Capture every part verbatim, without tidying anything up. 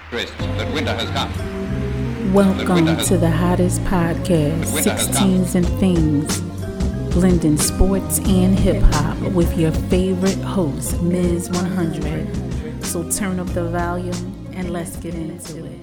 Chris, that winter has come. Welcome to the hottest podcast, sixteens and Things, blending sports and hip hop with your favorite host, Miz one hundred. So turn up the volume and let's get into it.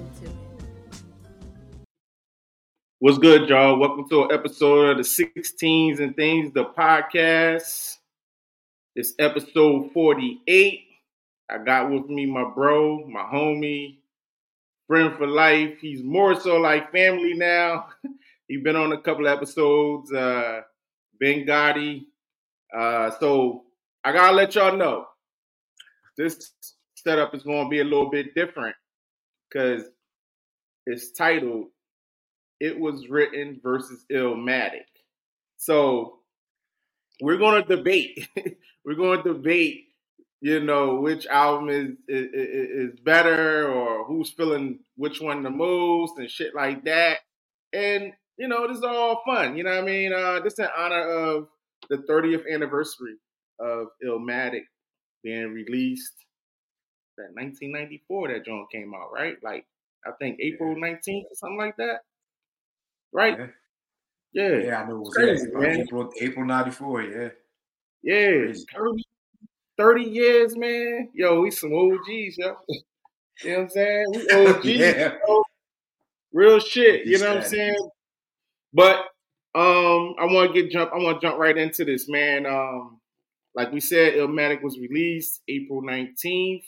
What's good, y'all? Welcome to an episode of the sixteens and Things, the podcast. It's episode forty-eight. I got with me my bro, my homie, friend for life. He's more so like family now. He's been on a couple of episodes, uh, Ben Gotti. Uh, so I gotta let y'all know, this setup is gonna be a little bit different because it's titled It Was Written versus Illmatic. So we're gonna debate. we're gonna debate, you know, which album is, is is better or who's feeling which one the most and shit like that. And, you know, this is all fun. You know what I mean? Uh, this is in honor of the thirtieth anniversary of Illmatic being released. That nineteen ninety-four that joint came out, right? Like, I think April nineteenth or something like that. Right? Yeah. Yeah. Yeah, I know it was Crazy, yeah, man. April April ninety-four, yeah. Yeah. Crazy. thirty, thirty years, man. Yo, we some O Gs, yo. You know what I'm saying? We O Gs. Yeah. Yo. Real shit, you know what I'm Static. saying? But um, I want to get jump. I want to jump right into this, man. Um, like we said, Illmatic was released April nineteenth,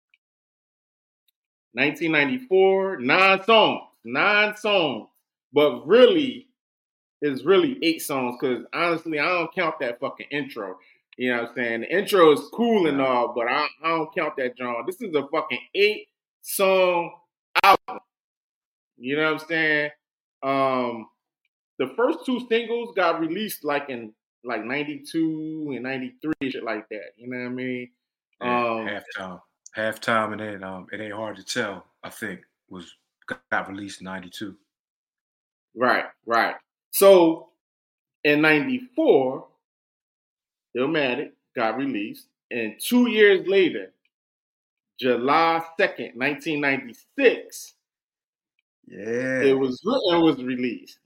nineteen ninety-four. Nine songs, nine songs, but really, it's really eight songs because honestly, I don't count that fucking intro. You know what I'm saying? The intro is cool and all, but I, I don't count that, John. This is a fucking eight song album. You know what I'm saying? Um, the first two singles got released like in like ninety-two and ninety-three, shit like that. You know what I mean? Yeah, Um, halftime. Halftime and then um It Ain't Hard to Tell, I think, was got released in ninety-two. right, right. So in ninety-four, Illmatic got released, and two years later, July second, nineteen ninety-six, Yeah. it was written was released.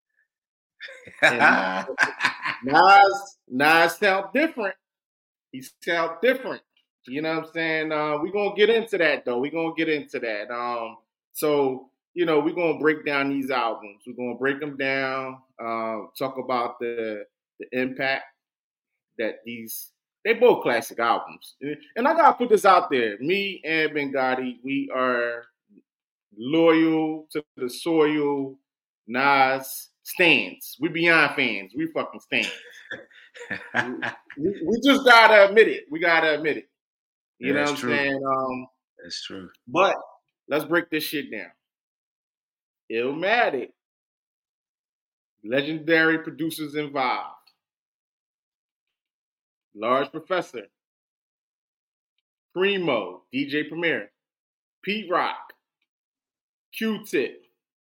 And Nas, Nas sound different. He sound different. You know what I'm saying? Uh, we're gonna get into that though. We're gonna get into that. Um, so you know, we're gonna break down these albums. We're gonna break them down. Uh, talk about the the impact that these they both classic albums. And I gotta put this out there. Me and Ben Gotti, we are loyal to the soil. Nas stands. We beyond fans. We fucking stands. we, we just gotta admit it. We gotta admit it. You Yeah, know that's what I'm true. saying? Um, That's true. but let's break this shit down. Illmatic, legendary producers involved. Large Professor, Primo, D J Premier, Pete Rock, Q-Tip.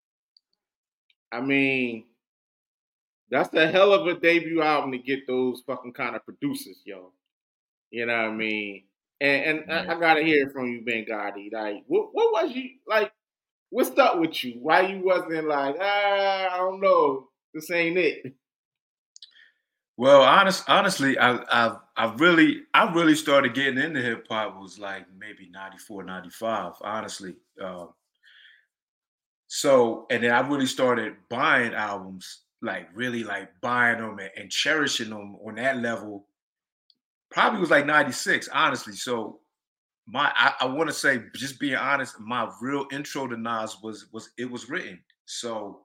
I mean, that's a hell of a debut album to get those fucking kind of producers, yo. You know what I mean? And, and Yeah. I, I gotta hear from you, Ben Gotti. Like, what, what was you like? What's up with you? Why you wasn't like, ah, I don't know, this ain't it? Well, honest, honestly, I, I, I really, I really started getting into hip hop was like maybe ninety-four, ninety-five, honestly. Um, so, and then I really started buying albums, like really like buying them and, and cherishing them on that level. Probably was like ninety-six, honestly. So, my, I, I want to say, just being honest, my real intro to Nas was was it was written. So.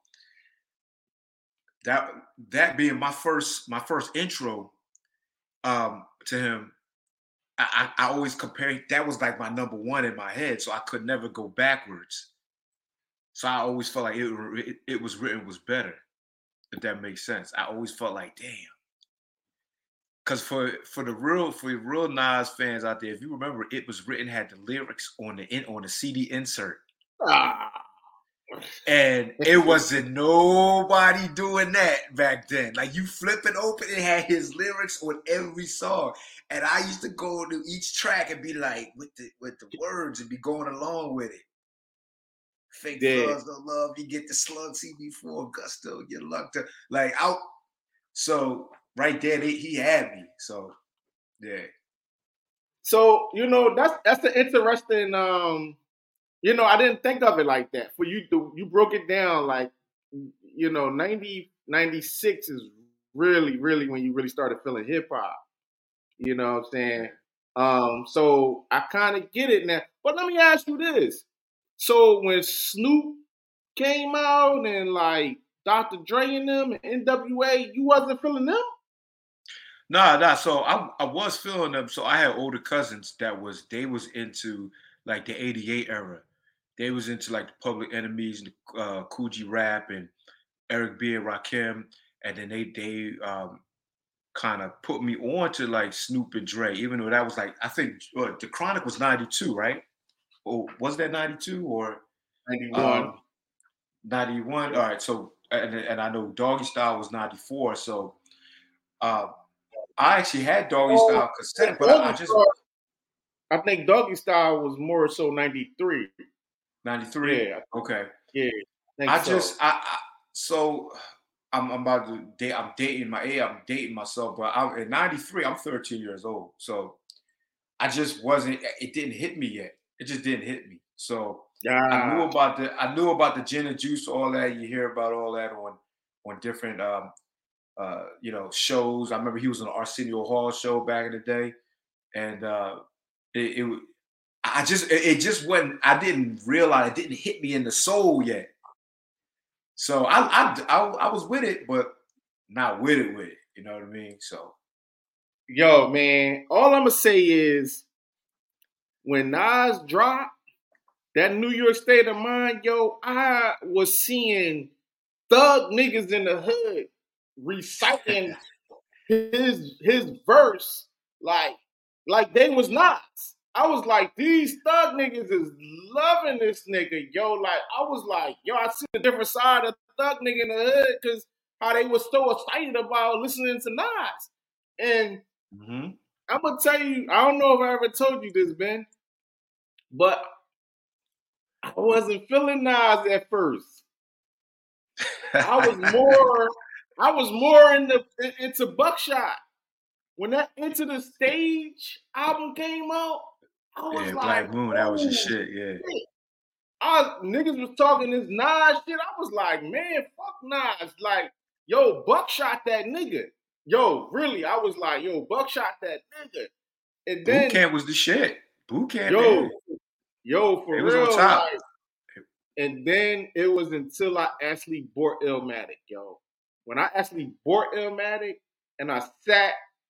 That that being my first my first intro um, to him, I, I, I always compare. That was like my number one in my head, so I could never go backwards. So I always felt like it it, it was written was better, if that makes sense. I always felt like, damn, because for for the real for the real Nas fans out there, if you remember, it was written had the lyrics on the in, on the C D insert. Ah. And it wasn't nobody doing that back then. Like you flip it open, it had his lyrics on every song. And I used to go to each track and be like with the with the words and be going along with it. Fake Yeah. thugs of love. You get the slug C B four gusto. Get lucked up. Like out. So right there, they, he had me. So yeah. So you know that's that's the interesting. Um, you know, I didn't think of it like that. For you, to, you broke it down like, you know, ninety, ninety-six is really, really when you really started feeling hip hop. You know what I'm saying? Um, so I kind of get it now. But let me ask you this. So when Snoop came out and like Doctor Dre and them and N W A, you wasn't feeling them? Nah, nah. So I I was feeling them. So I had older cousins that was they was into like the eighty-eight era. They was into like the Public Enemies, the uh, Kool G Rap, and Eric B and Rakim, and then they they um, kind of put me on to like Snoop and Dre, even though that was like I think uh, the Chronic was ninety-two, right? Or was that ninety-two or ninety-one? um, ninety-one? All right. So and, and I know Doggy Style was ninety-four. So uh, I actually had Doggy Oh, Style cassette, but I, I Doggy just Style- I think Doggy Style was more so ninety-three. ninety-three. Yeah, Okay. yeah. think I so. just I, I so I'm, I'm about to date. I'm dating my age. I'm dating myself, but I'm in ninety-three. I'm thirteen years old, so I just wasn't. It didn't hit me yet. It just didn't hit me. So I knew Yeah. about the I knew about the gin and juice, all that. You hear about all that on on different um uh you know shows. I remember he was on the Arsenio Hall show back in the day, and uh it, it I just it, it just wasn't. I didn't realize it didn't hit me in the soul yet. So I, I I I was with it, but not with it with it. You know what I mean? So Yo, man, all I'm gonna say is when Nas dropped that New York State of Mind, yo, I was seeing thug niggas in the hood reciting his his verse like like they was Nas. I was like, these thug niggas is loving this nigga, yo. Like I was like, yo, I see a different side of thug nigga in the hood because how they was so excited about listening to Nas. And mm-hmm. I'm gonna tell you, I don't know if I ever told you this, Ben, but I wasn't feeling Nas at first. I was more, I was more in the into Buckshot. When that Into the Stage album came out, I was Yeah, like, Black Moon, that was your oh, shit. Yeah. shit. I was, niggas was talking this Nas shit. I was like, man, fuck Nas. Like, yo, Buckshot that nigga. Yo, really, I was like, yo, Buckshot that nigga. And then Boot Camp was the shit. Boot Camp, yo, man. yo, for It was real, on top. like, and then it was until I actually bought Illmatic, yo. When I actually bought Illmatic and I sat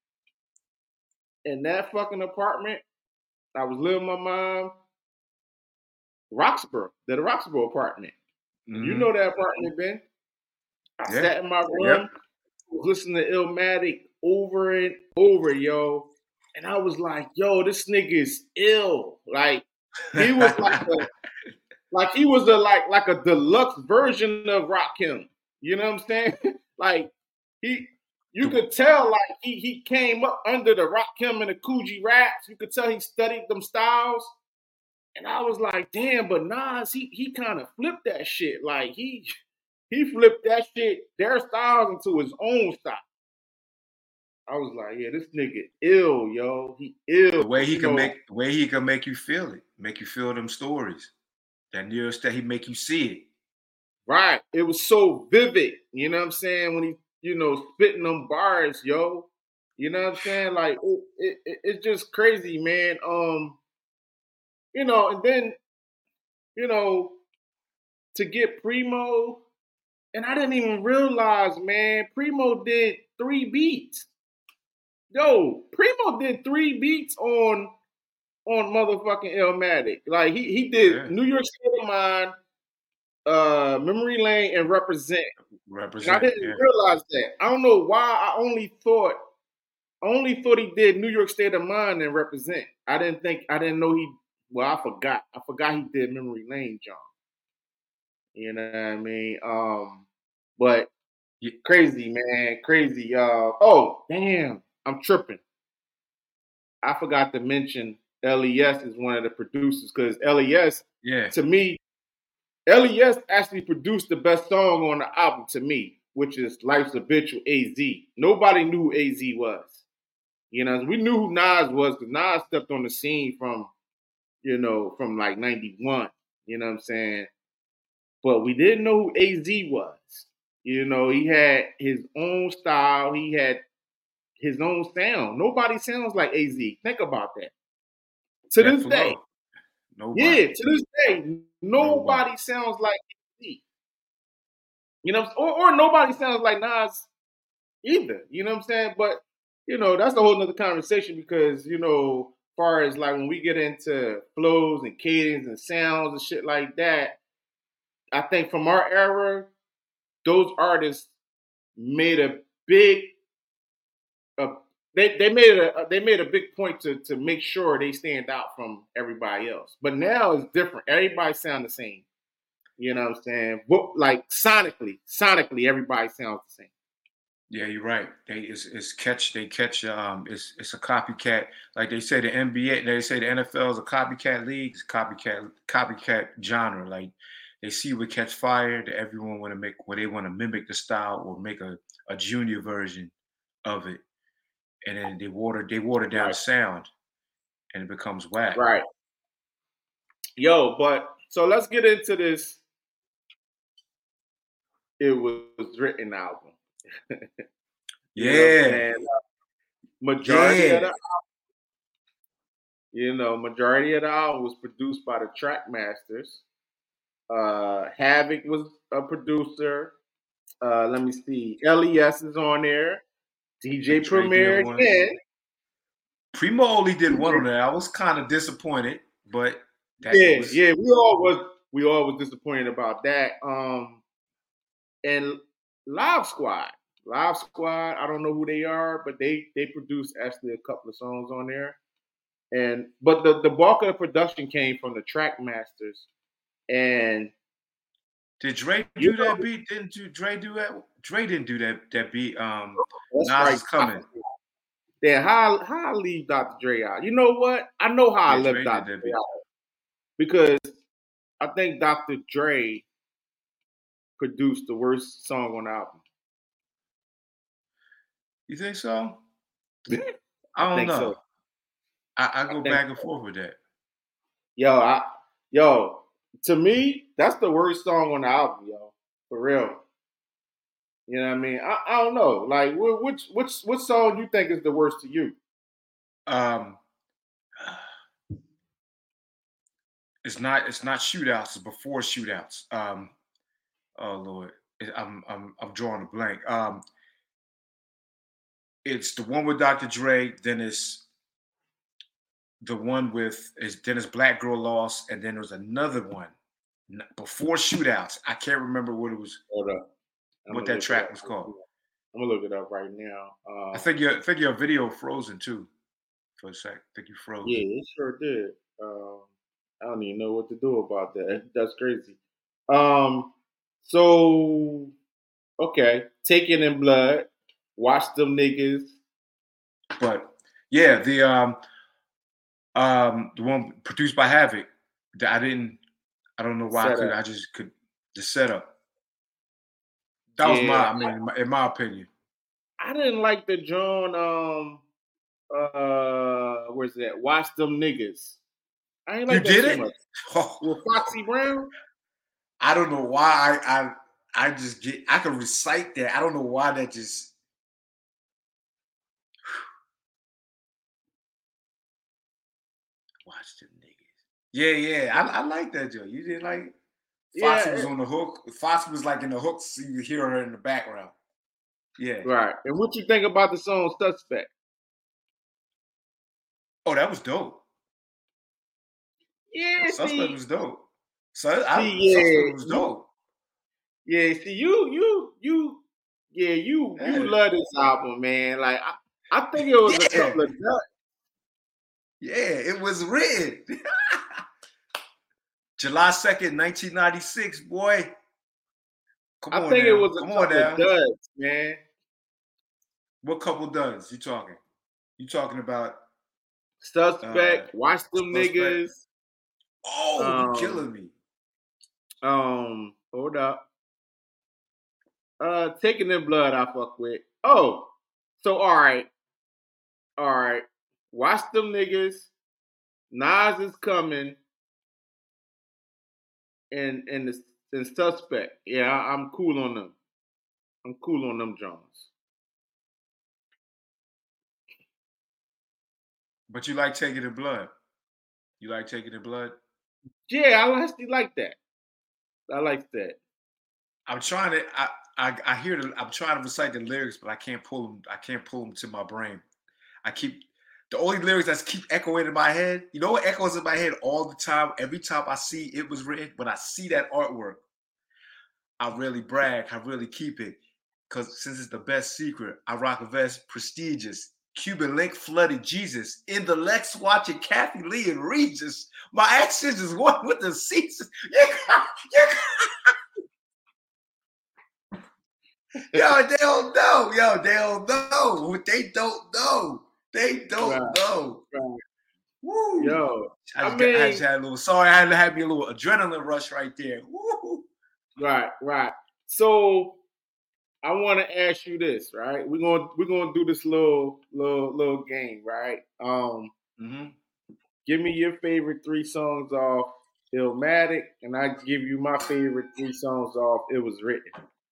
in that fucking apartment, I was living with my mom, Roxborough, the Roxborough apartment. Mm-hmm. You know that apartment, Ben. I Yeah. sat in my room, Yep. was listening to Illmatic over and over, yo. And I was like, yo, this nigga is ill. Like, he was like a, like he was a like like a deluxe version of Rakim. You know what I'm saying? Like he you could tell like he he came up under the Rakim and the Kool G Raps. You could tell he studied them styles. And I was like, damn, but Nas, he he kind of flipped that shit. Like he he flipped that shit, their styles into his own style. I was like, yeah, this nigga ill, yo. He ill. The way he you can know, make the way he can make you feel it, make you feel them stories. That New York State, he make you see it. Right. It was so vivid. You know what I'm saying? When he, you know, spitting them bars, yo. You know what I'm saying? Like it, it, it, it's just crazy, man. Um, you know, and then, you know, to get Primo, and I didn't even realize, man, Primo did three beats. Yo, Primo did three beats on on motherfucking Illmatic. Like he he did Yeah. New York State of Mind, uh, Memory Lane, and Represent. Represent. And I didn't yeah. realize that. I don't know why. I only thought, I only thought he did New York State of Mind and Represent. I didn't think. I didn't know he. Well, I forgot. I forgot he did Memory Lane, John. You know what I mean? Um, but Yeah. crazy, man, crazy. Uh, oh, damn, I'm tripping. I forgot to mention L E S is one of the producers because L E S, Yeah. to me, L E S actually produced the best song on the album to me, which is Life's Habitual A Z. Nobody knew who A Z was. You know, we knew who Nas was because Nas stepped on the scene from, you know, from like ninety-one. You know what I'm saying? But we didn't know who A Z was. You know, he had his own style. He had his own sound. Nobody sounds like A Z. Think about that. To That this flow. day. Nobody. Yeah, to this day, nobody, Nobody. sounds like A Z. You know, or, or nobody sounds like Nas either. You know what I'm saying? But, you know, that's a whole nother conversation because, you know, as far as like when we get into flows and cadence and sounds and shit like that, I think from our era, those artists made a big, uh, they they made a they made a big point to to make sure they stand out from everybody else. But now it's different. Everybody sound the same. You know what I'm saying? Like sonically, sonically, everybody sounds the same. Yeah, you're right. They it's, it's catch. They catch. Um, it's it's a copycat. Like they say the N B A. They say the N F L is a copycat league. It's copycat copycat genre. Like they see what catch fire. That everyone want to make. Where they want to mimic the style or make a, a junior version of it, and then they water they water down Right. the sound, and it becomes whack. Right. Yo, but so let's get into this. It was written album. You know what I'm Yeah. saying? Uh, majority Yeah. of the album, you know, majority of the album was produced by the Trackmasters. Uh, Havoc was a producer. Uh, let me see. L E S is on there. D J And Dre Premier did one. again. Primo only did one on that. I was kind of disappointed, but that Yeah, was yeah, we all was we all was disappointed about that. Um, and Live Squad, Live Squad. I don't know who they are, but they they produced actually a couple of songs on there. And but the the bulk of the production came from the Trackmasters. And Did Dre you do know, that beat? Didn't do Dre do that? Dre didn't do that that beat. Um, that's Nas right. is coming. Then how how I leave Doctor Dre out? You know what? I know how I Yeah, Dre left did Doctor that Dre beat. out because I think Doctor Dre produced the worst song on the album. You think so? I, I don't think know. so. I, I I go think back and so. forth with that. Yo, I yo, to me, that's the worst song on the album, yo. For real. You know what I mean? I, I don't know. Like, wh- which which which song you think is the worst to you? Um, it's not it's not shootouts. It's before shootouts. Um, oh Lord, It- I'm I'm I'm drawing a blank. Um, it's the one with Doctor Dre. Then it's the one with is then it's Black Girl Lost, and then there was another one n- before shootouts. I can't remember what it was. Hold up. I'm What gonna that look it track up. was called. I'm gonna look it up right now. Um, I think your I think your video frozen too for a sec. I think you froze. Yeah, it sure did. Um, I don't even know what to do about that. That's crazy. Um, so okay, Taking in Blood, Watch Them Niggas. But yeah, the um um the one produced by Havoc. that I didn't. I don't know why I could. Setup. I just could. The setup. That was my. Yeah, I mean, in my, in my opinion. I didn't like the John. Um, uh, where's that? Watch Them Niggas. I ain't You like that did too it? much. Oh, With Foxy Brown. I don't know why. I, I I just get. I can recite that. I don't know why that just. Watch them niggas. Yeah, yeah. I, I like that, Joe. You didn't like. Foxy Yeah, was it- on the hook. Foxy was like in the hook, so you hear her in the background. Yeah. right. And what you think about the song Suspect? Oh, that was dope. Yeah, Suspect see, was dope. So I, see, yeah, Suspect was you- dope. yeah. See, you, you, you, yeah, you, Yeah. you love this album, man. Like, I, I think it was a Yeah. couple of duds. Yeah, it was written. July second, nineteen ninety-six, boy. Come I on think now. it was a Come on couple now. of duds, man. What couple duds you talking? You talking about? Suspect, Uh, Watch Them Suspect. Niggas. Oh, Um, you killing me. Um, hold up. Uh, Taking in Blood, I fuck with. Oh, so all right, all right. Watch them niggas. Nas is coming, and and the and Suspect. Yeah, I, I'm cool on them. I'm cool on them Jones. But you like Taking in Blood. You like Taking in Blood? Yeah, I actually like that. I like that. I'm trying to. I I, I hear. The, I'm trying to recite the lyrics, but I can't pull them. I can't pull them to my brain. I keep the only lyrics that keep echoing in my head. You know what echoes in my head all the time? Every time I see it was written, when I see that artwork, I really brag. I really keep it. Because since it's the best secret, I rock a vest prestigious. Cuban link flooded Jesus. In the Lex watching Kathy Lee and Regis. My actions is one with the seasons. Yo, they don't know. Yo, they don't know. They don't know. They don't right. know. Right. Woo. Yo, I, just I got, mean, I just had a little. Sorry, I had to have me a little adrenaline rush right there. Woo. Right, right. So I want to ask you this, right? We're gonna we're gonna do this little little little game, right? Um, mm-hmm. Give me your favorite three songs off Illmatic, and I give you my favorite three songs off It Was Written.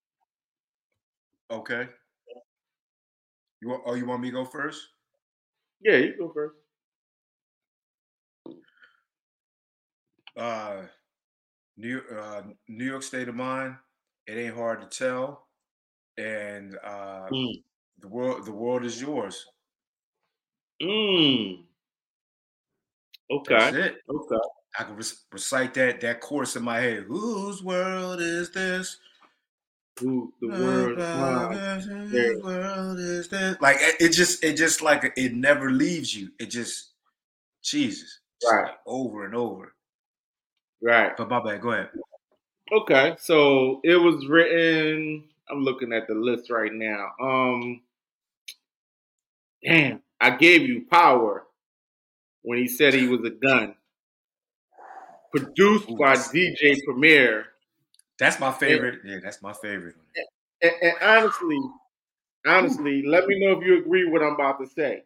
Okay. You want? Oh, you want me to go first? Yeah, you go first. Uh, New uh, New York State of Mind. It Ain't Hard to Tell, and uh, mm. the world the world is yours. Mm. Okay. That's it. Okay. I can re- recite that that chorus in my head. Whose world is this? Who the world is mine? Whose world is this? Like it just it just like it never leaves you. It just Jesus. Right. Like over and over. Right. But my bad, go ahead. Okay. So It Was Written. I'm looking at the list right now. Um Damn, I gave you Power when he said he was a gun. Produced Ooh, by D J Premier. That's my favorite. And, yeah, that's my favorite. And, and honestly, honestly, Ooh. Let me know if you agree with what I'm about to say.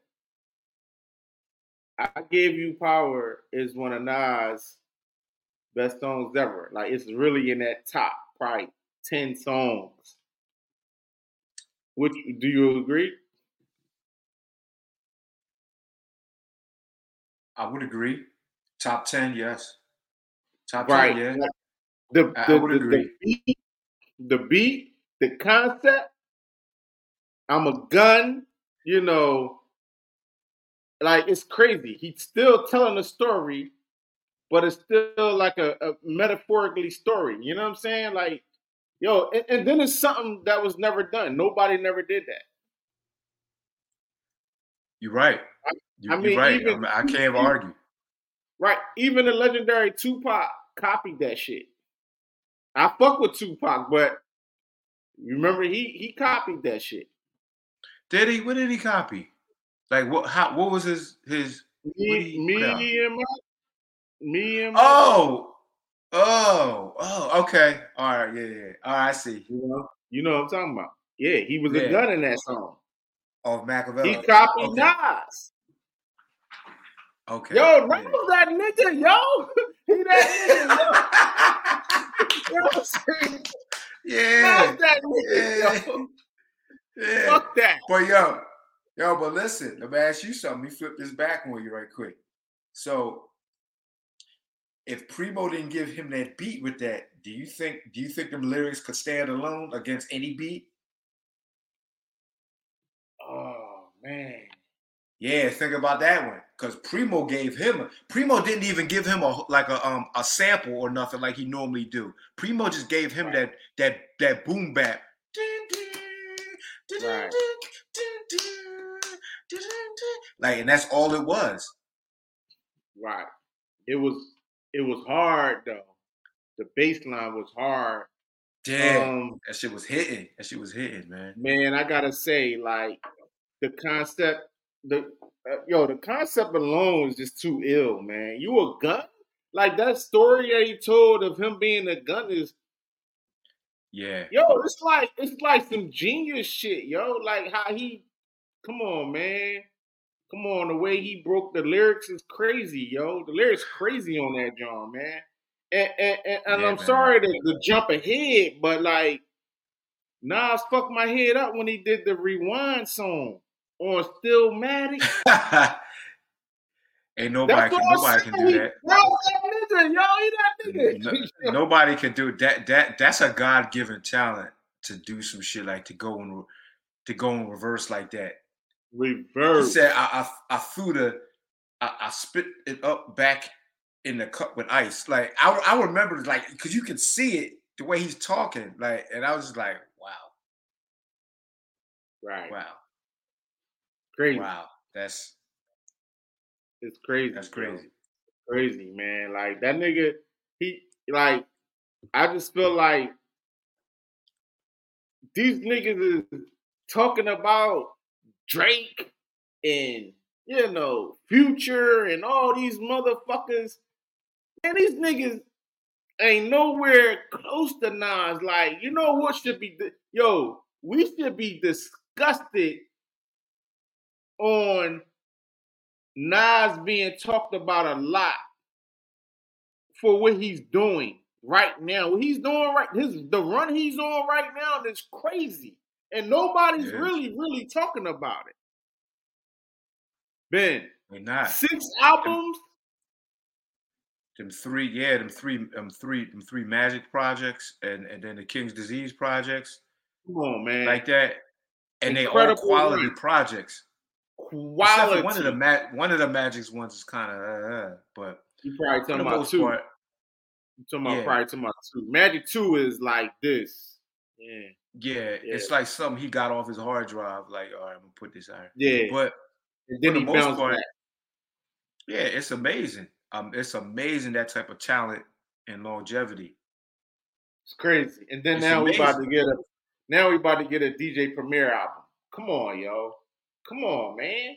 I Gave You Power is one of Nas' best songs ever. Like, it's really in that top, probably ten songs. Which, do you agree? I would agree. Top ten, yes. Top right. ten, yeah. Like, the, I, the, I would the, agree. The beat, the beat, the concept, I'm a gun, you know, like it's crazy. He's still telling a story, but it's still like a, a metaphorically story. You know what I'm saying? Like, yo, and, and then it's something that was never done. Nobody never did that. You're right. You, I mean, you're right. Even, I, mean, I can't even, argue. Right. Even the legendary Tupac copied that shit. I fuck with Tupac, but remember he he copied that shit. Did he? What did he copy? Like what? How? What was his his? Me, he, me and my, me and my. Oh, oh, oh. Okay. All right. Yeah, yeah. All right. I see. You know, you know what I'm talking about. Yeah, he was yeah. a gun in that song. Oh, Machiavelli. He copied okay. Nas. Okay. Yo, Nas yeah. that nigga, yo. He that nigga, yo. You know what I'm saying? Yeah. Nas that nigga, yeah. yo. Yeah. Fuck that. But yo, yo, but listen, let me ask you something. Let me flip this back on you right quick. So if Primo didn't give him that beat with that, do you think do you think them lyrics could stand alone against any beat? Oh man. Yeah, think about that one. Because Primo gave him a, Primo didn't even give him a like a um a sample or nothing like he normally do. Primo just gave him that that that boom bap. Right. Like, and that's all it was. Right. It was it was hard though. The bass line was hard. Damn. Um, that shit was hitting. That shit was hitting, man. Man, I gotta say, like, the concept, the uh, yo, the concept alone is just too ill, man. You a gun? like that story that he told of him being a gun is, yeah, yo, it's like it's like some genius shit, yo. Like how he, come on, man, come on, the way he broke the lyrics is crazy, yo. The lyrics crazy on that John, man. And and, and, and yeah, I'm man. sorry to, to jump ahead, but like Nas fucked my head up when he did the Rewind song on Stillmatic. Ain't nobody can nobody can do that. Bro, that nigga, yo, he that nigga. No, nobody can do that. That that's a God given talent to do some shit like to go in to go in reverse like that. Reverse. He said, "I I, I threw the I, I spit it up back in the cup with ice." Like I I remember like because you can see it the way he's talking. Like and I was just like, wow, right, wow, crazy. Wow, that's. It's crazy. That's crazy. Bro. Crazy, man. Like that nigga, he like I just feel like these niggas is talking about Drake and you know Future and all these motherfuckers. Man, these niggas ain't nowhere close to Nas. Like, you know what should be yo, we should be disgusted on Nas being talked about a lot for what he's doing right now. What he's doing right, his the run he's on right now is crazy, and nobody's really, really talking about it. Ben, we're not six albums. Them, them three, yeah, them three, them three, them three Magic projects, and and then the King's Disease projects. Come on, man, like that, and Incredible they all quality run. projects. Quality. One of the ma- one of the Magic's ones is kind of, uh, but you probably talking about two. Part, you talking about yeah. probably talking about two. Magic two is like this. Yeah. yeah, yeah, it's like something he got off his hard drive. Like, all right, I'm gonna put this out. Yeah, but and then for he the most part, back. yeah, it's amazing. Um, it's amazing that type of talent and longevity. It's crazy. And then it's now amazing. we about to get a now we about to get a D J Premier album. Come on, yo. Come on, man.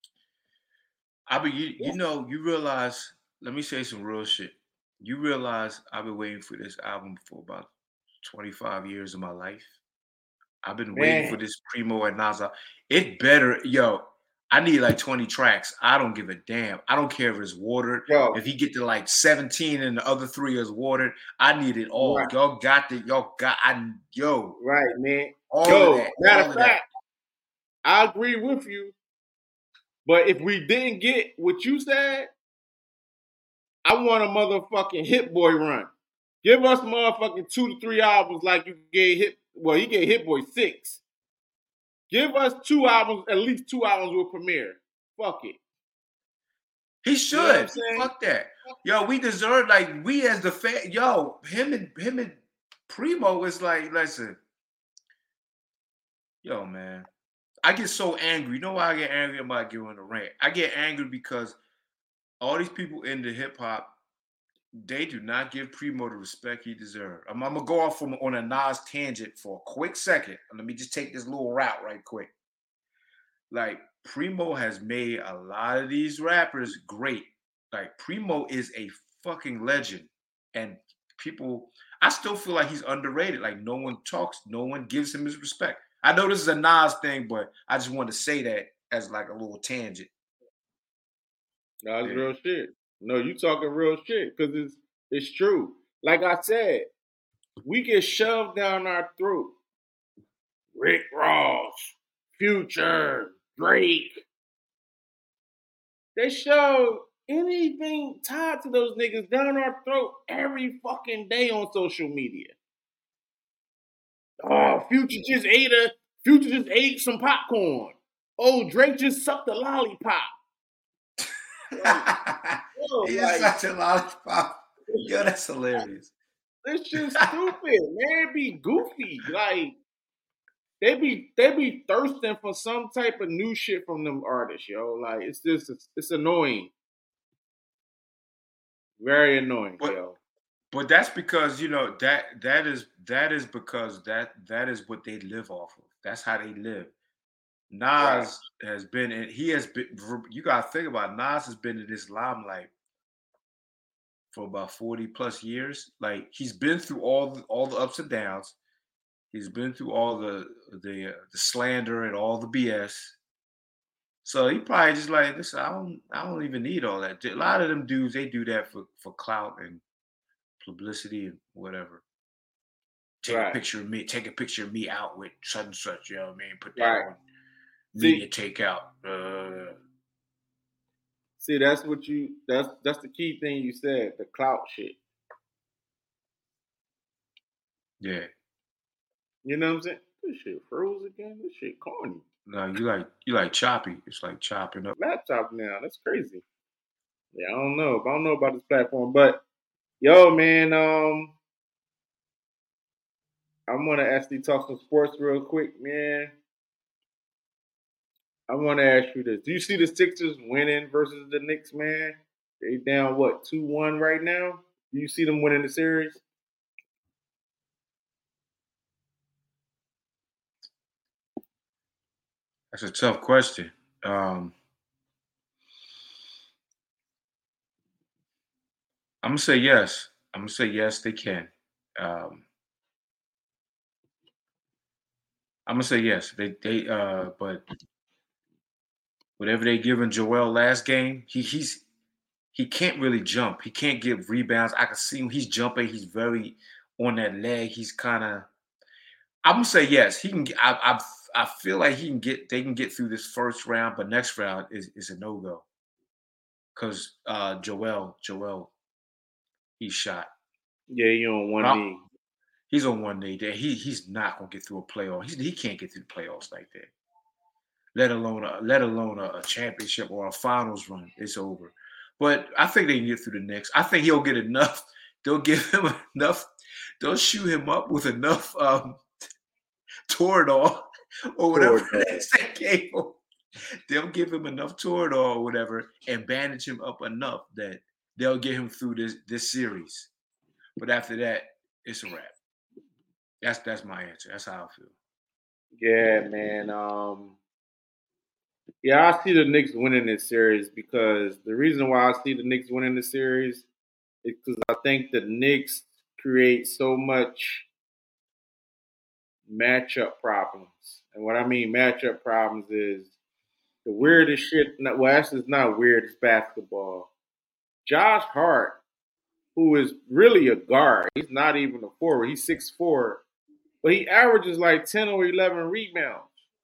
I mean, you, you know, you realize, let me say some real shit. You realize I've been waiting for this album for about twenty-five years of my life. I've been man. waiting for this Primo and Nas. It better, yo, I need like twenty tracks. I don't give a damn. I don't care if it's watered. Yo. If he get to like seventeen and the other three is watered, I need it all. Right. Y'all got the, y'all got, I, yo. Right, man. All yo, of that. Matter all of fact, I agree with you, but if we didn't get what you said, I want a motherfucking Hit Boy run. Give us motherfucking two to three albums like you gave Hit. Well, you gave Hit Boy six. Give us two albums, at least two albums with Premier. Fuck it. He should. You know Fuck that. Yo, we deserve like we as the fan. Yo, him and him and Primo is like, listen. Yo, man. I get so angry. You know why I get angry about giving a rant? I get angry because all these people into hip hop, they do not give Primo the respect he deserves. I'm, I'm gonna go off from, on a Nas tangent for a quick second. Let me just take this little route right quick. Like Primo has made a lot of these rappers great. Like Primo is a fucking legend, and people, I still feel like he's underrated. Like no one talks, no one gives him his respect. I know this is a Nas thing, but I just want to say that as like a little tangent. No, it's yeah. real shit. No, you talking real shit because it's it's true. Like I said, we get shoved down our throat. Rick Ross, Future, Drake. They shove anything tied to those niggas down our throat every fucking day on social media. Oh, Future just ate a Future just ate some popcorn. Oh, Drake just sucked a lollipop. Like, yo, he like, is such a lollipop. Yo, that's hilarious. It's just stupid, man. It be goofy. Like they be they be thirsting for some type of new shit from them artists, yo. Like it's just it's, it's annoying. Very annoying, but, yo. But that's because, you know, that that is that is because that that is what they live off of. That's how they live. Nas right. has been in, he has been, you gotta think about it, Nas has been in this limelight for about forty plus years. Like he's been through all the, all the ups and downs. He's been through all the the, uh, the slander and all the B S. So he probably just like, listen, I don't I don't even need all that. A lot of them dudes, they do that for, for clout and publicity and whatever. Take right. a picture of me, take a picture of me out with such and such, you know what I mean? Put that right. on media takeout. Uh, See, that's what you that's that's the key thing you said, the clout shit. Yeah. You know what I'm saying? This shit froze again. This shit corny. No, you like you like choppy. It's like chopping up. Laptop now. That's crazy. Yeah, I don't know. I don't know about this platform, but yo, man, um, I want to actually talk some sports real quick, man. I want to ask you this: do you see the Sixers winning versus the Knicks, man? They down what two one right now? Do you see them winning the series? That's a tough question. Um, I'm gonna say yes. I'm gonna say yes. They can. Um, I'm gonna say yes. They they uh, but whatever they given Joel last game, he he's he can't really jump. He can't get rebounds. I can see him. He's jumping. He's very on that leg. He's kind of. I'm gonna say yes. He can. I I I feel like he can get. They can get through this first round, but next round is is a no go. Cause uh, Joel Joel, he's shot. Yeah, he on one well, knee. He's on one knee. There, he he's not gonna get through a playoff. He's, he can't get through the playoffs like that. Let alone a, let alone a, a championship or a finals run. It's over. But I think they can get through the Knicks. I think he'll get enough. They'll give him enough. They'll shoot him up with enough um, Toradol or whatever they gave him. They'll give him enough Toradol or whatever and bandage him up enough that they'll get him through this this series. But after that, it's a wrap. That's that's my answer. That's how I feel. Yeah, man. Um, yeah, I see the Knicks winning this series because the reason why I see the Knicks winning this series is because I think the Knicks create so much matchup problems. And what I mean matchup problems is the weirdest shit. Well, actually, it's not weird. It's basketball. Josh Hart, who is really a guard, he's not even a forward. He's six foot four, but he averages like ten or eleven rebounds.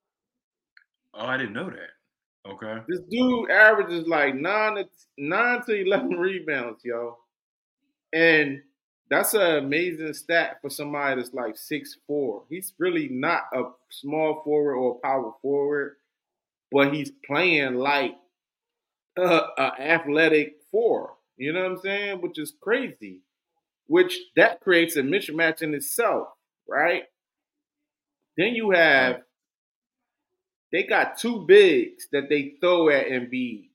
Oh, I didn't know that. Okay. This dude averages like nine to nine to eleven rebounds, yo. And that's an amazing stat for somebody that's like six foot four. He's really not a small forward or a power forward, but he's playing like an athletic four. You know what I'm saying? Which is crazy. Which that creates a mismatch in itself, right? Then you have, they got two bigs that they throw at Embiid.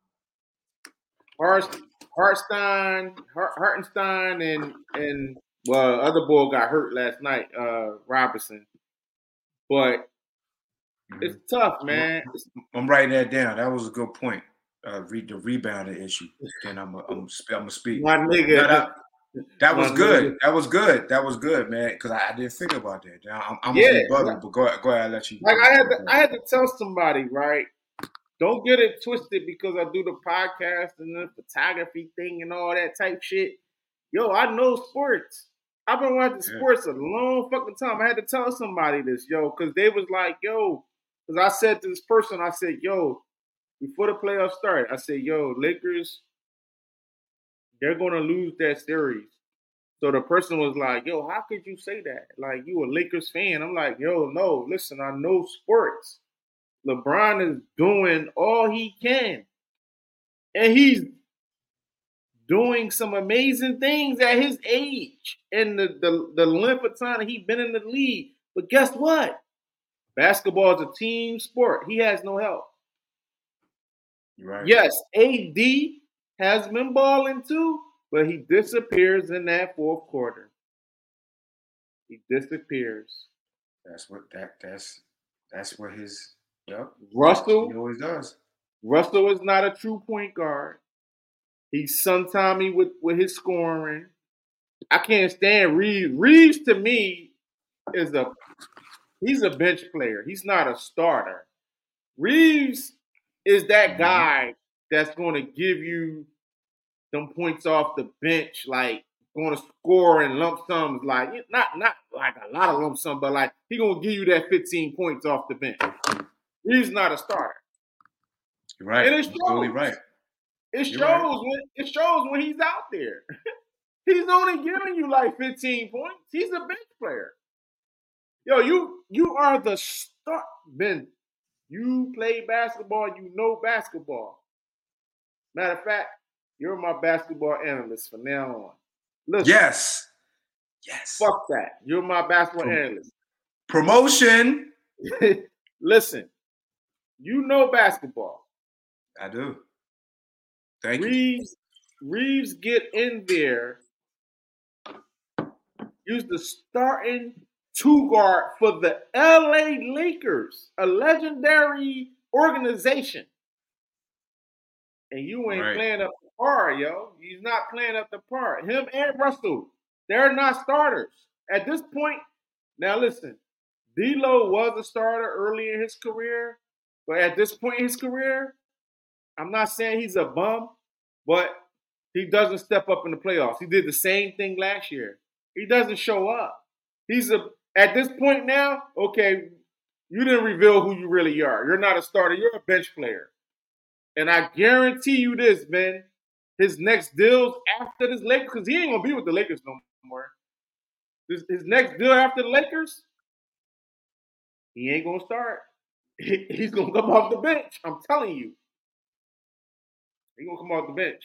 Hart, Hartenstein, Hart, Hartenstein, and and well, other boy got hurt last night, uh, Robertson. But it's tough, man. I'm writing that down. That was a good point. Uh, read the rebounding issue. Then I'm I'm I'm gonna speak. My nigga. No, that, that was good. Nigga. That was good. That was good, man. Because I, I didn't think about that. I'm, I'm yeah, a brother, but go ahead. Go ahead. I'll let you. Like I had to, I had to tell somebody, right? Don't get it twisted because I do the podcast and the photography thing and all that type shit. Yo, I know sports. I've been watching yeah. sports a long fucking time. I had to tell somebody this, yo, because they was like, yo, because I said to this person, I said, yo, before the playoffs start, I said, yo, Lakers, they're going to lose that series. So the person was like, yo, how could you say that? Like, you a Lakers fan. I'm like, yo, no, listen, I know sports. LeBron is doing all he can. And he's doing some amazing things at his age and the, the, the length of time that he's been in the league. But guess what? Basketball is a team sport. He has no help. Right. Yes, A D has been balling too, but he disappears in that fourth quarter. He disappears. That's what that that's that's what his yep. Russell he always does. Russell is not a true point guard. He's sometimey with, with his scoring. I can't stand Reeves. Reeves to me is a he's a bench player. He's not a starter. Reeves is that guy that's going to give you them points off the bench, like going to score in lump sums, like not not like a lot of lump sums, but like he gonna give you that fifteen points off the bench. He's not a starter. You're right. And it shows. Totally right. It You're shows right. when it shows when he's out there. He's only giving you like fifteen points. He's a bench player. Yo, you you are the star, Ben. You play basketball. You know basketball. Matter of fact, you're my basketball analyst from now on. Listen, Yes. Yes. fuck that. You're my basketball Prom- analyst. Promotion. Listen, you know basketball. I do. Thank you. Reeves, Reeves get in there. Use the starting two guard for the L A Lakers, a legendary organization. And you ain't Right. playing up the par, yo. He's not playing up the par. Him and Russell, they're not starters. At this point, now listen, D'Lo was a starter early in his career, but at this point in his career, I'm not saying he's a bum, but he doesn't step up in the playoffs. He did the same thing last year. He doesn't show up. He's a at this point now, okay, you didn't reveal who you really are. You're not a starter. You're a bench player. And I guarantee you this, man. His next deals after this Lakers, because he ain't gonna be with the Lakers no more. His, his next deal after the Lakers, he ain't gonna start. He, he's gonna come off the bench. I'm telling you. He's gonna come off the bench.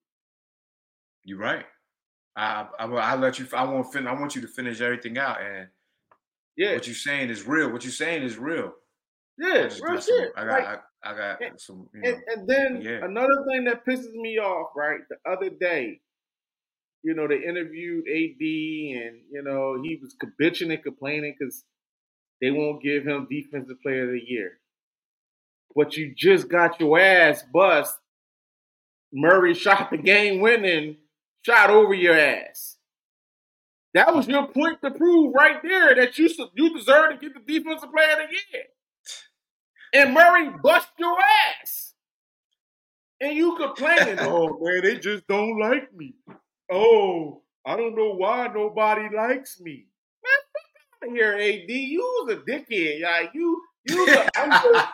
You're right. I I I let you. I want fin- I want you to finish everything out, and Yeah, what you're saying is real. What you're saying is real. I yeah, just real got some. shit. I got. Like, I, I got and, some. You know. and, and then yeah. another thing that pisses me off, right? The other day, you know, they interviewed A D, and you know he was bitching and complaining because they won't give him Defensive Player of the Year. But you just got your ass bust. Murray shot the game winning shot over your ass. That was your point to prove right there that you you deserve to get the Defensive Player of the Year. And Murray bust your ass. And you complaining, oh man, they just don't like me. Oh, I don't know why nobody likes me. Man, fuck out of here, A D. You was a dickhead. Like you, you was an under,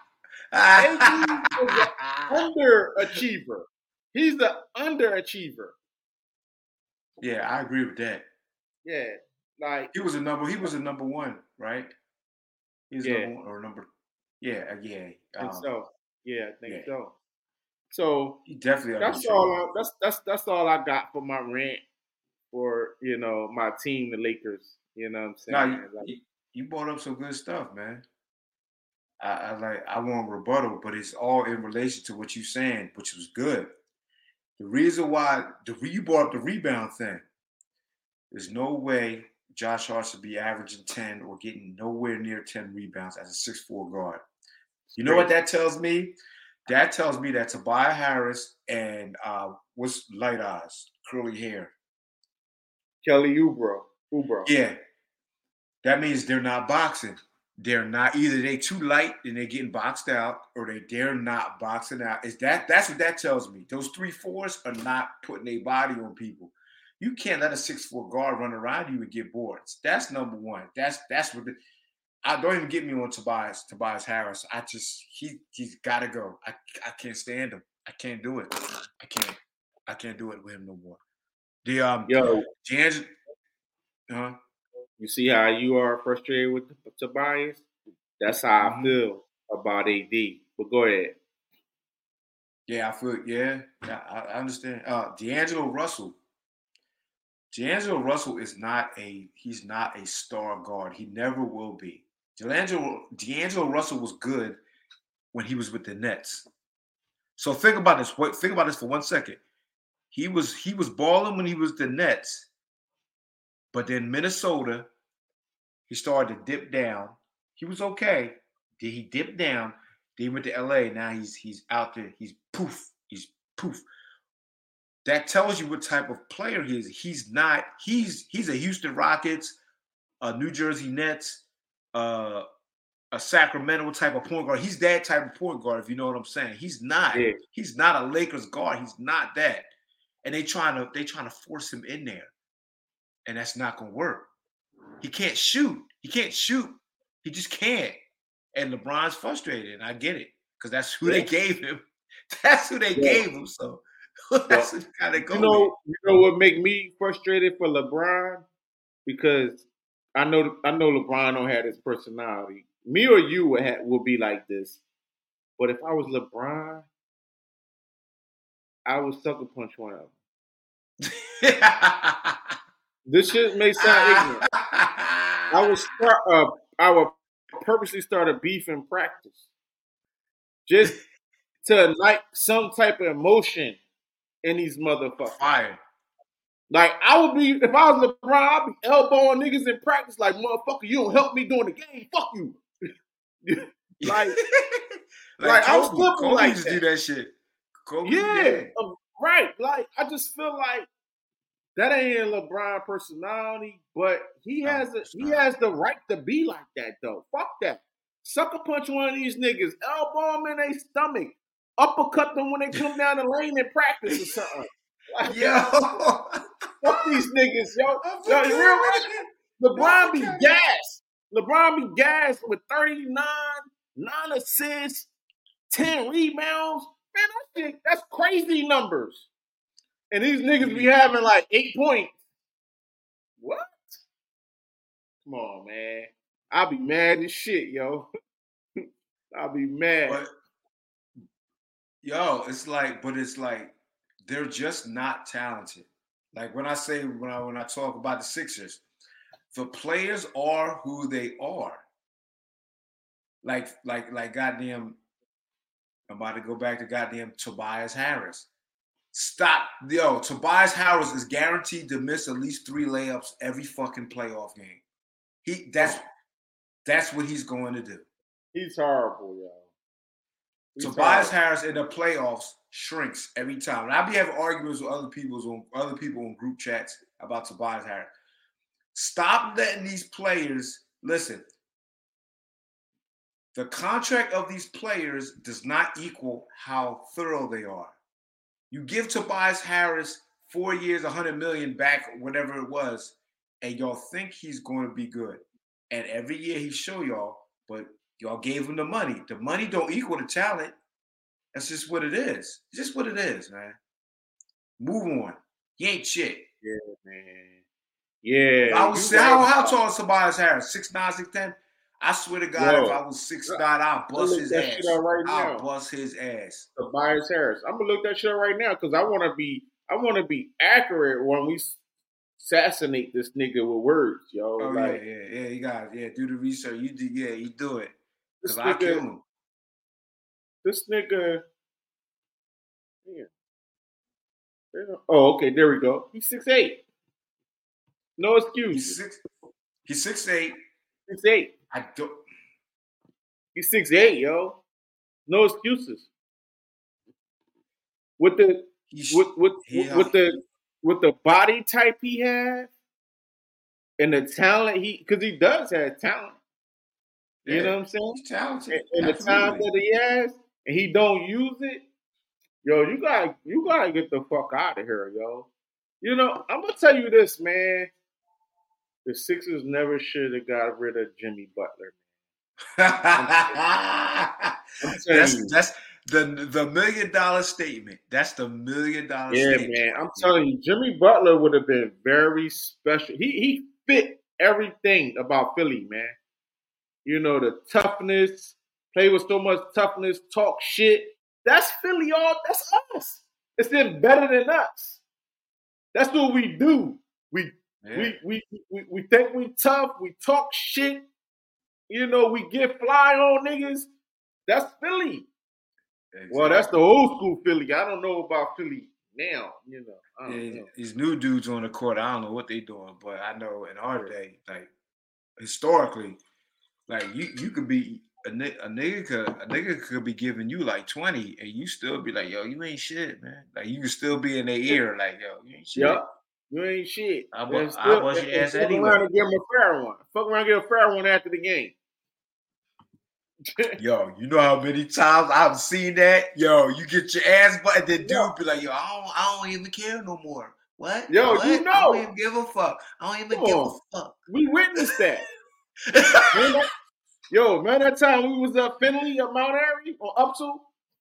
A D was an underachiever. He's the underachiever. Yeah, I agree with that. Yeah, like He was a number. He was a number one, right? He's Yeah. number one or number. Yeah, uh, yeah. I think Um, so. Yeah, I think yeah. so. So He definitely. that's underachieved. all. I, that's that's that's all I got for my rant for you know my team, the Lakers. You know what I'm saying? No, you, Like, you, you brought up some good stuff, man. I, I like. I want rebuttal, but it's all in relation to what you're saying, which was good. The reason why the you brought up the rebound thing. There's no way Josh Hart should be averaging ten or getting nowhere near ten rebounds as a six foot four guard. You know what that tells me? That tells me that Tobias Harris and uh, what's light eyes, curly hair. Kelly Oubre. Oubre. Yeah. That means they're not boxing. They're not either they too light and they're getting boxed out, or they they're not boxing out. Is that that's what that tells me. Those three fours are not putting a body on people. You can't let a six foot guard run around you and get boards. That's number one. That's that's what the, I don't even get me on Tobias Tobias Harris. I just he he's got to go. I I can't stand him. I can't do it. I can't. I can't do it with him no more. The um Yo, D'Angelo, huh? you see how you are frustrated with Tobias? That's how Mhm. I feel about A D. But go ahead. Yeah, I feel yeah. yeah I, I understand. Uh, D'Angelo Russell. D'Angelo Russell is not a he's not a star guard. He never will be. D'Angelo D'Angelo Russell was good when he was with the Nets. So think about this. Wait, think about this for one second. He was he was balling when he was the Nets, but then Minnesota, he started to dip down. He was okay. Then he dipped down. Then he went to L A. Now he's he's out there. He's poof. He's poof. that tells you what type of player he is. He's not. He's he's a Houston Rockets, a New Jersey Nets, uh, a Sacramento type of point guard. He's that type of point guard, if you know what I'm saying. He's not. Yeah. He's not a Lakers guard. He's not that. And they trying to they trying to force him in there, and that's not gonna work. He can't shoot. He can't shoot. He just can't. And LeBron's frustrated, and I get it because that's who they gave him. That's who they yeah. gave him. So that's well, how they go. You know, you know what make me frustrated for LeBron? Because I know I know LeBron don't have this personality. Me or you will have, will be like this. But if I was LeBron, I would sucker punch one of them. This shit may sound ignorant. I would start. Uh, I would purposely start a beef in practice, just to like some type of emotion in these motherfuckers. Fire. Like I would be if I was LeBron, I'd be elbowing niggas in practice. Like motherfucker, you don't help me during the game. Fuck you. like, like, like Kobe, I was flipping Kobe like just that. do that shit. Kobe yeah, uh, right. Like I just feel like. That ain't a LeBron personality, but he has a, he has the right to be like that though. Fuck that. Sucker punch one of these niggas, elbow them in their stomach, uppercut them when they come down the lane in practice or something. Like, yo, fuck these niggas, yo. yo you real LeBron be gassed. LeBron be gassed with thirty-nine, nine assists, ten rebounds. Man, that shit, that's crazy numbers. And these niggas be having like eight points. What? Come on, man. I'll be mad as shit, yo. I'll be mad. But, yo, it's like, but it's like they're just not talented. Like when I say when I when I talk about the Sixers, the players are who they are. Like, like, like goddamn, I'm about to go back to goddamn Tobias Harris. Stop. Yo, Tobias Harris is guaranteed to miss at least three layups every fucking playoff game. He that's that's what he's going to do. He's horrible, yo. He's Tobias horrible. Harris in the playoffs shrinks every time. And I be having arguments with other people's on other people in group chats about Tobias Harris. Stop letting these players listen. The contract of these players does not equal how thorough they are. You give Tobias Harris four years, one hundred million dollars back, whatever it was, and y'all think he's going to be good. And every year he show y'all, but y'all gave him the money. The money don't equal the talent. That's just what it is. It's just what it is, man. Move on. You ain't shit. Yeah, man. Yeah. I was how, how tall is Tobias Harris? six nine, six ten? I swear to God, Yo, if I was six nine, I'll bust his ass. Right I'll now. bust his ass. Tobias Harris. I'm gonna look that shit right now because I want to be, I want to be accurate when we assassinate this nigga with words, yo. Oh like, yeah, yeah, yeah. You got, yeah. Do the research. You do, yeah. You do it. Because I kill him. This nigga. Yeah. Oh, okay. There we go. He's six eight. No excuse. He's six. He's six eight. Six eight. I don't. He's six eight, yo. No excuses. With the He's, with with he, with the with the body type he has and the talent he because he does have talent. Yeah, you know what I'm saying? He's talented. And, and the time that he has and he don't use it, yo, you gotta you gotta get the fuck out of here, yo. You know, I'm gonna tell you this, man. The Sixers never should have got rid of Jimmy Butler. that's you. that's the the million dollar statement. That's the million dollar yeah, statement. Yeah, man. I'm telling you, Jimmy Butler would have been very special. He he fit everything about Philly, man. You know, the toughness, play with so much toughness, talk shit. That's Philly, all. That's us. It's them better than us. That's what we do. We yeah. we, we we we think we tough. We talk shit. You know, we get fly on niggas. That's Philly. Exactly. Well, that's the old school Philly. I don't know about Philly now. You know, I don't yeah, know. These new dudes on the court, I don't know what they doing, but I know in our day, like historically, like you you could be a, a nigga could a nigga could be giving you like twenty, and you still be like, yo, you ain't shit, man. Like you can still be in their ear, like, yo, you ain't shit. Yep. You ain't shit. I And bu- still, I bust your and, ass and fuck anyway. around and give him a fair one. Fuck around and give a fair one after the game. Yo, you know how many times I've seen that? Yo, you get your ass butted, then dude Yo. be like, yo, I don't, I don't even care no more. What? Yo, what? you know. I don't even give a fuck. I don't even Come give on. a fuck. We witnessed that. man, that. Yo, man, that time we was at Finley at Mount Airy on Upsall.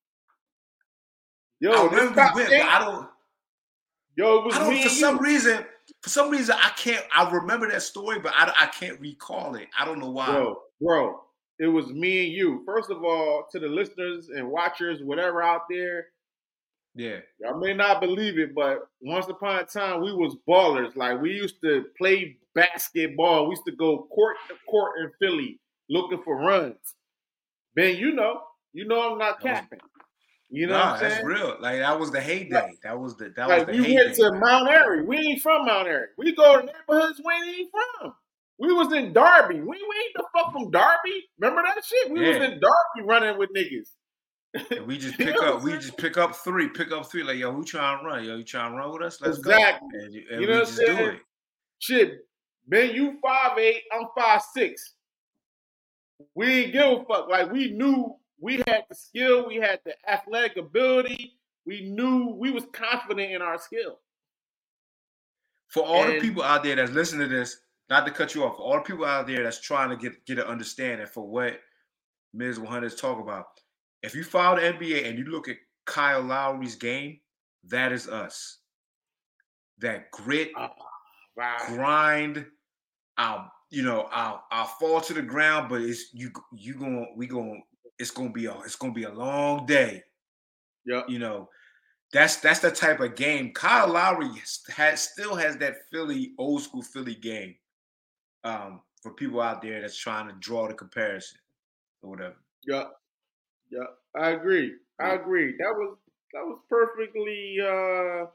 Yo, I this remember we went, but I don't. Yo, it was I don't. me For and some you. reason, for some reason, I can't. I remember that story, but I, I can't recall it. I don't know why. Bro, bro, it was me and you. First of all, to the listeners and watchers, whatever out there, yeah, y'all may not believe it, but once upon a time we was ballers. Like we used to play basketball. We used to go court to court in Philly looking for runs. Ben, you know, you know I'm not capping. You know nah, what I'm saying? That's real. Like that was the heyday. That was the that like was the we heyday. went to Mount Airy. We ain't from Mount Airy. We go to neighborhoods we ain't from. We was in Darby. We, we ain't the fuck from Darby. Remember that shit? We yeah. was in Darby running with niggas. And we just pick up, we just pick up three, pick up three. Like, yo, who trying to run? Yo, you trying to run with us? Let's exactly. go. And, and you know we what just I'm do saying? it. Shit, man, you five eight, I'm five six. We ain't give a fuck. Like we knew we had the skill, we had the athletic ability. We knew we was confident in our skill. For all and, the people out there that's listening to this, not to cut you off, for all the people out there that's trying to get, get an understanding for what Miz one hundred is talking about, if you follow the N B A and you look at Kyle Lowry's game, that is us. That grit, oh, wow. grind, I'll, you know, I'll, I'll fall to the ground, but it's you, you going, we going, it's going to be a, it's going to be a long day. Yeah. You know, that's that's the type of game. Kyle Lowry has still has that Philly, old school Philly game. Um, for people out there that's trying to draw the comparison or whatever. Yeah, yeah, I agree. I agree. That was that was perfectly. Uh,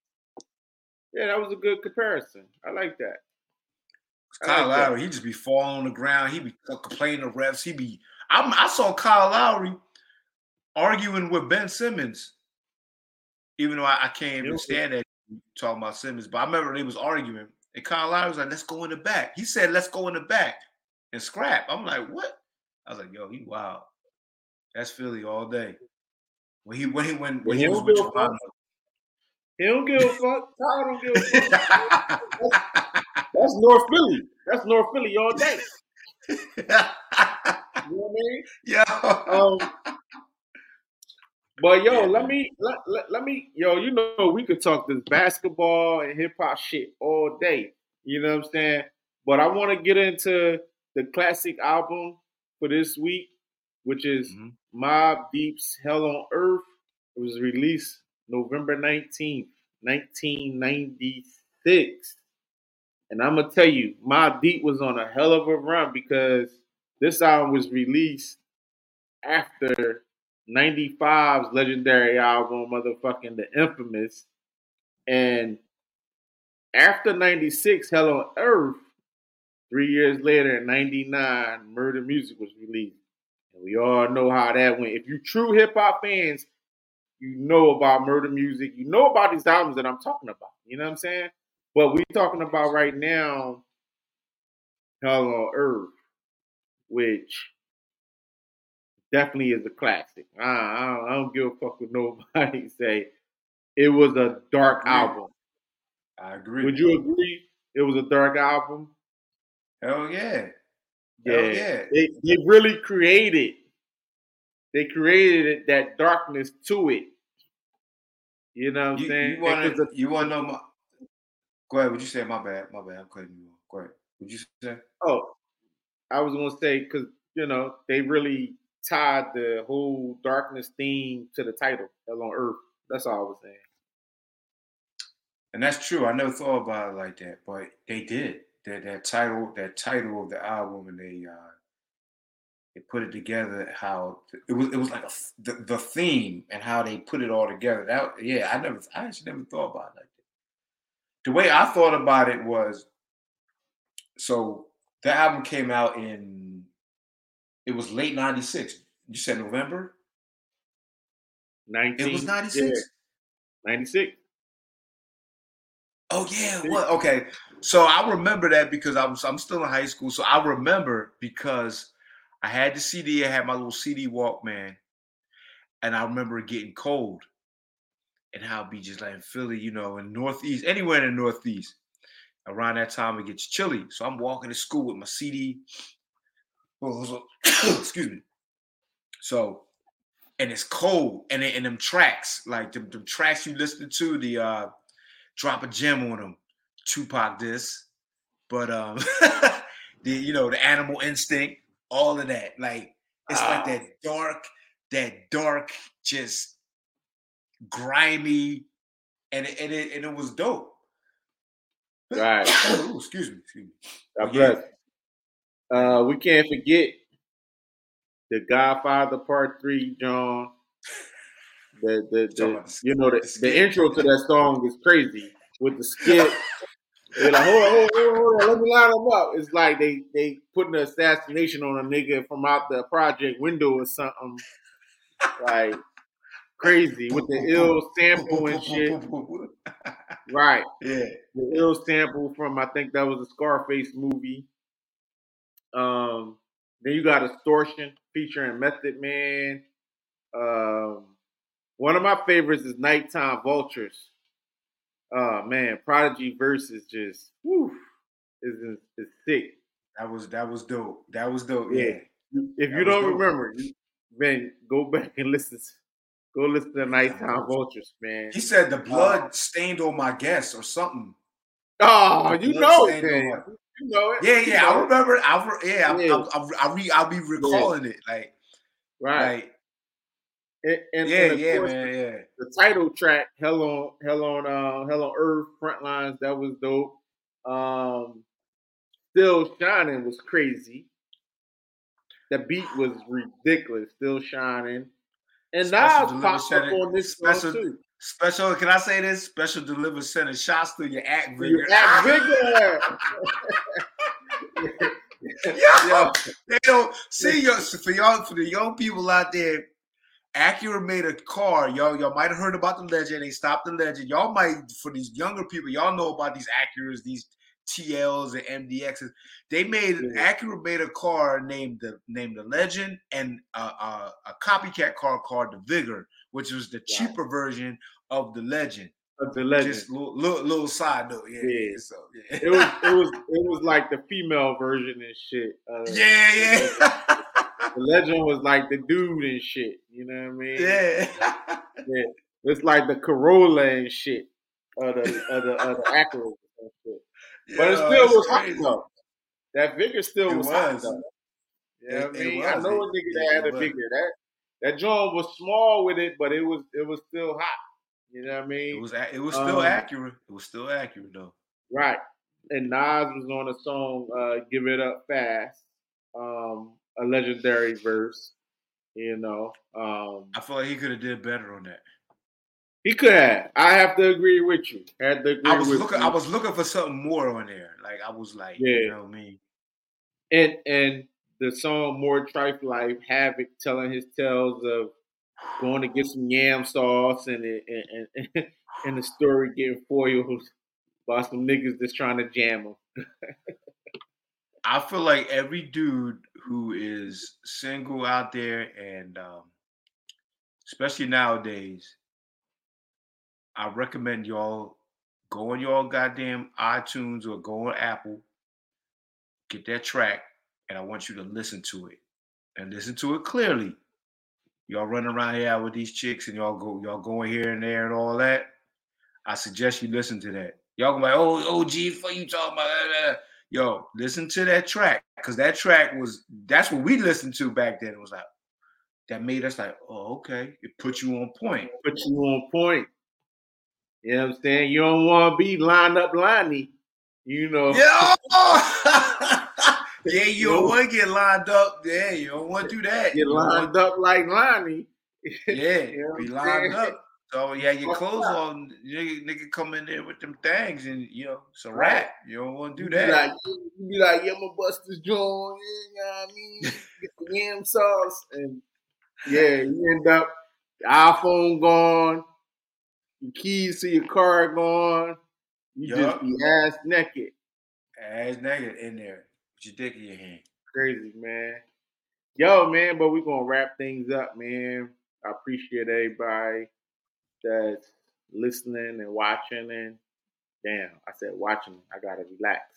yeah, that was a good comparison. I like that. I Kyle like Lowry, that. he just be falling on the ground. He be complaining to refs. He be. I, I saw Kyle Lowry arguing with Ben Simmons. Even though I, I can't even stand that talking about Simmons, but I remember they was arguing, and Kyle Lowry was like, "Let's go in the back." He said, "Let's go in the back and scrap." I'm like, "What?" I was like, "Yo, he wild. That's Philly all day." When he when he when, when he, he was with your partner, he don't give a fuck. Kyle don't give a fuck. that's, that's North Philly. That's North Philly all day. You know what I mean? Yeah. Um, But yo, yeah, let man. me let, let, let me yo, you know we could talk this basketball and hip hop shit all day. You know what I'm saying? But I want to get into the classic album for this week, which is mm-hmm. Mobb Deep's Hell on Earth. It was released November nineteenth, nineteen ninety-six. And I'm gonna tell you, Mobb Deep was on a hell of a run because this album was released after ninety-five's legendary album, motherfucking The Infamous. And after ninety-six, Hell on Earth, three years later in ninety-nine, Murder Music was released. And we all know how that went. If you true hip-hop fans, you know about Murder Music. You know about these albums that I'm talking about. You know what I'm saying? But we're talking about right now Hell on Earth, which definitely is a classic. I, I, don't, I don't give a fuck with nobody say it was a dark I album. I agree. Would you agree it was a dark album? Hell yeah. Yeah. Hell yeah. They, they really created, they created that darkness to it. You know what I'm you, saying? You want to you wanna know my... Go ahead. Would you say my bad? My bad. I'm cutting you off. Go ahead. Would you say? Oh, I was going to say because, you know, they really tied the whole darkness theme to the title, Hell on Earth. That's all I was saying. And that's true. I never thought about it like that, but they did. That that title, that title of the album, and they uh, they put it together. How it was, it was like a, the the theme and how they put it all together. That yeah, I never, I actually never thought about it like that. The way I thought about it was, so the album came out in It was late ninety-six. You said November? nineteen, it was ninety-six? Yeah. ninety-six. Oh, yeah. What? Okay. So I remember that because I was, I'm still in high school. So I remember because I had the C D. I had my little C D Walkman. And I remember it getting cold. And how it'd be just like in Philly, you know, in Northeast, anywhere in the Northeast. Around that time, it gets chilly. So I'm walking to school with my C D. Excuse me. So, and it's cold. And, it, and them tracks, like them, them tracks you listen to, the uh, Drop a Gem on them, Tupac this. But, um, the you know, the Animal Instinct, all of that. Like, it's uh, like that dark, that dark, just grimy, and it, and it, and it was dope. Right. Ooh, excuse me. Excuse me. God bless. Yeah. Uh, we can't forget the Godfather Part Three, John. The the, the you know the, the, the intro to that song is crazy with the skit. They're like, hold on, hold on, hold on, let me line them up. It's like they they putting an assassination on a nigga from out the project window or something. Like crazy with the ill sample and shit. Right. Yeah. The ill sample from, I think that was a Scarface movie. Um, then you got Extortion featuring Method Man. Um, one of my favorites is Nighttime Vultures. Oh man, Prodigy verse is just whew, is is sick. That was that was dope. That was dope. Yeah. yeah. If that you don't dope. remember, man, go back and listen. Go listen to Nighttime Vultures, man. He said the blood uh, stained on my guest or something. Oh, you know it, man. You know it. Yeah, yeah. You know I remember. I re, yeah, yeah. I, I, I re, I'll be recalling yeah. it, like right. Like, and, and, yeah, and yeah, course, man, yeah. The, the title track, "Hell on, Hell on, uh, Hell on Earth," Frontlines, that was dope. Um, Still Shining was crazy. The beat was ridiculous. Still Shining. And now it's popped up on this special, too. Special, can I say this? Special deliver sending shots through your act vigor. Your act vigor. Yo, Yo, they don't see yo, for y'all, for the young people out there. Acura made a car. Y'all, y'all might have heard about the Legend. They stopped the Legend. Y'all might, for these younger people, y'all know about these Acuras, these T Ls and M D Xs. They made yeah. Acura made a car named the named the Legend and a, a, a copycat car called the Vigor, which was the yeah. cheaper version of the Legend. Of the Legend. Just little, little, little side note. Yeah, yeah. So, yeah. It was it was it was like the female version and shit. Uh, yeah, yeah. The Legend was like the dude and shit. You know what I mean? Yeah. Yeah. It's like the Corolla and shit. Of the of the of the Acura and shit. Yeah, but it still was crazy. Hot though. That Vigor still it was, was hot though. You know what I mean? Was. I know a nigga that had a Vigor. That that joint was small with it, but it was it was still hot. You know what I mean? It was it was still um, accurate. It was still accurate though. Right. And Nas was on a song, uh, "Give It Up Fast," um, a legendary verse. You know, um, I feel like he could have did better on that. He could have. I have to agree with you. I had to agree I was with looking. you. I was looking for something more on there. Like I was like, yeah. you know what I mean? And and the song "More Trife Life," Havoc telling his tales of going to get some yam sauce and and and, and the story getting foiled by some niggas that's trying to jam him. I feel like every dude who is single out there, and um, especially nowadays, I recommend y'all go on y'all goddamn iTunes or go on Apple, get that track, and I want you to listen to it and listen to it clearly. Y'all running around here with these chicks and y'all go y'all going here and there and all that. I suggest you listen to that. Y'all gonna be like, oh, O G, what you talking about? Yo, listen to that track, because that track was that's what we listened to back then. It was like that made us like, oh, okay. It put you on point. Put you on point. You know what I'm saying? You don't want to be lined up liney, you know. Yeah, yeah, you don't want to get lined up. Yeah, you don't want to do that. Get lined up like Lonnie. Yeah, you know be lined up. So you had your clothes on, nigga, nigga come in there with them things, and you know it's a wrap. You don't want to do that. Be like, you be like, yeah, I'm gonna bust this joint. You know what I mean? Get the yam sauce, and yeah, you end up your iPhone gone, your keys to your car gone. You Yup. just be ass naked. Ass naked in there with your dick in your hand. Crazy, man. Yo, man, but we're gonna wrap things up, man. I appreciate everybody that's listening and watching, and damn, I said watching, I gotta relax.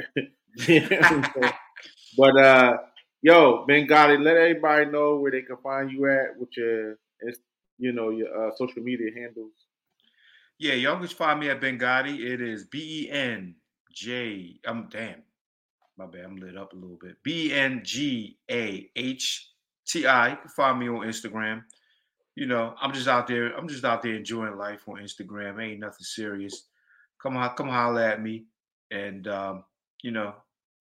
But uh yo, Ben Gotti, let everybody know where they can find you at with your you know your uh, social media handles. Yeah, y'all can find me at Ben Gotti. It is B E N J. I'm damn. My bad, I'm lit up a little bit. B E N G A H T I. You can find me on Instagram. You know, I'm just out there. I'm just out there enjoying life on Instagram. Ain't nothing serious. Come on, come holler at me, and um, you know,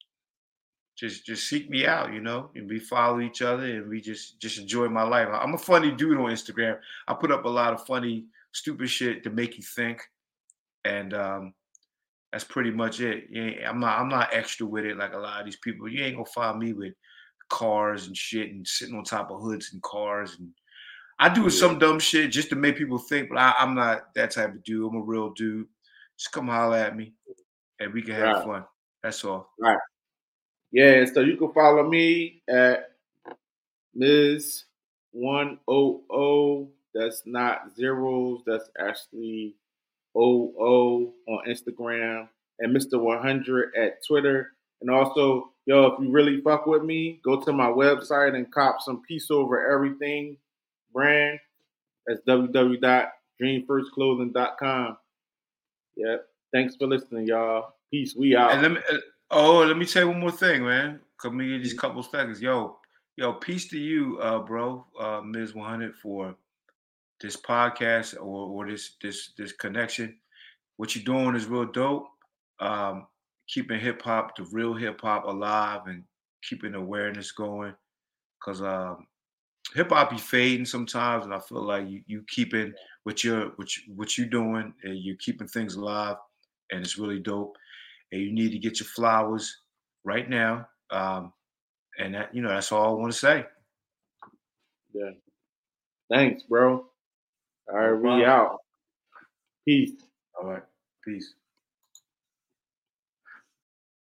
just just seek me out. You know, and we follow each other, and we just just enjoy my life. I'm a funny dude on Instagram. I put up a lot of funny, stupid shit to make you think, and um, that's pretty much it. Yeah, I'm not I'm not extra with it like a lot of these people. You ain't gonna find me with cars and shit and sitting on top of hoods and cars, and I do Yeah. some dumb shit just to make people think, but I, I'm not that type of dude. I'm a real dude. Just come holler at me and we can have Right. fun. That's all. Right. Yeah, so you can follow me at Miz one hundred. That's not zeros. That's actually O O on Instagram, and Mister one hundred at Twitter. And also, yo, if you really fuck with me, go to my website and cop some Peace Over Everything brand. That's w w w dot dream first clothing dot com. Yep. Thanks for listening, y'all. Peace. We out. And let me, uh, oh, let me tell you one more thing, man. Come me these couple seconds, yo, yo, peace to you, uh, bro, uh, Miz one hundred for this podcast or or this this this connection. What you're doing is real dope. Um, keeping hip hop, the real hip hop, alive and keeping awareness going. Cause um, hip hop be fading sometimes, and I feel like you you keeping what you're what you, what you doing, and you're keeping things alive, and it's really dope. And you need to get your flowers right now. Um, and that you know that's all I want to say. Yeah. Thanks, bro. All right, No we problem. out. Peace. All right, peace.